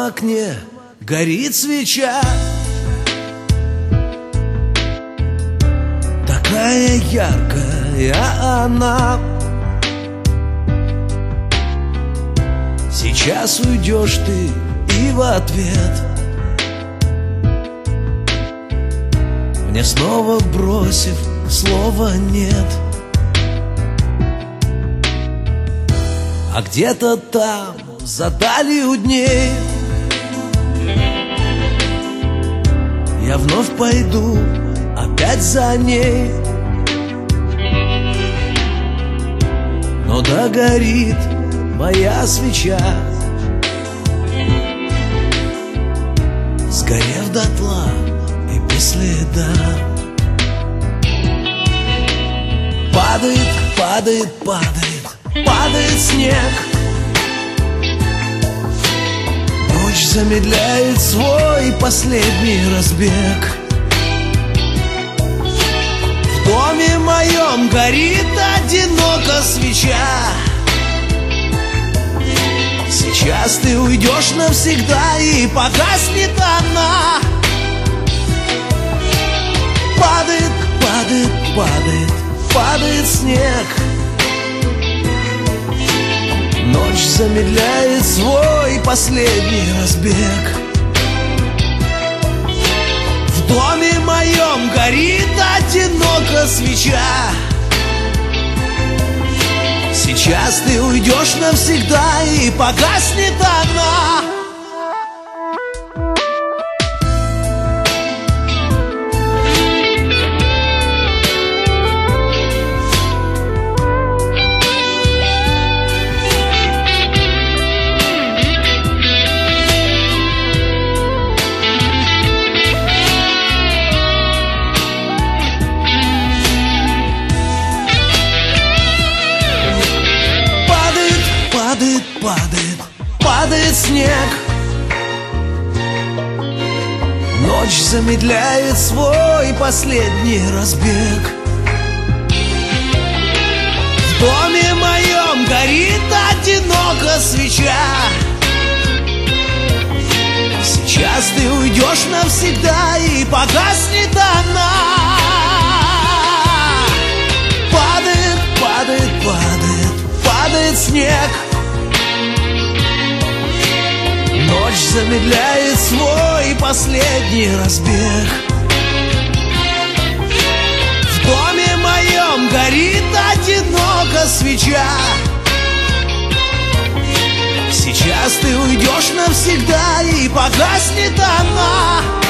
окне горит свеча, такая яркая она. Сейчас уйдешь ты и в ответ мне снова бросив слова нет. А где-то там, за далью дней, я вновь пойду опять за ней. Но догорит моя свеча, сгорев дотла и без следа. Падает, падает, падает, падает снег. Ночь замедляет свой последний разбег. В доме моем горит одиноко свеча. Сейчас ты уйдешь навсегда, и погаснет она. Падает, падает, падает, падает снег. Ночь замедляет свой последний разбег. В доме моем горит одиноко свеча. Сейчас ты уйдешь навсегда, и погаснет она. Падает, падает, падает снег. Ночь замедляет свой последний разбег. В доме моем горит одиноко свеча. Сейчас ты уйдешь навсегда, и погаснет она. Падает, падает, падает, падает снег. Ночь замедляет свой последний разбег. В доме моем горит одиноко свеча. Сейчас ты уйдешь навсегда, и погаснет она.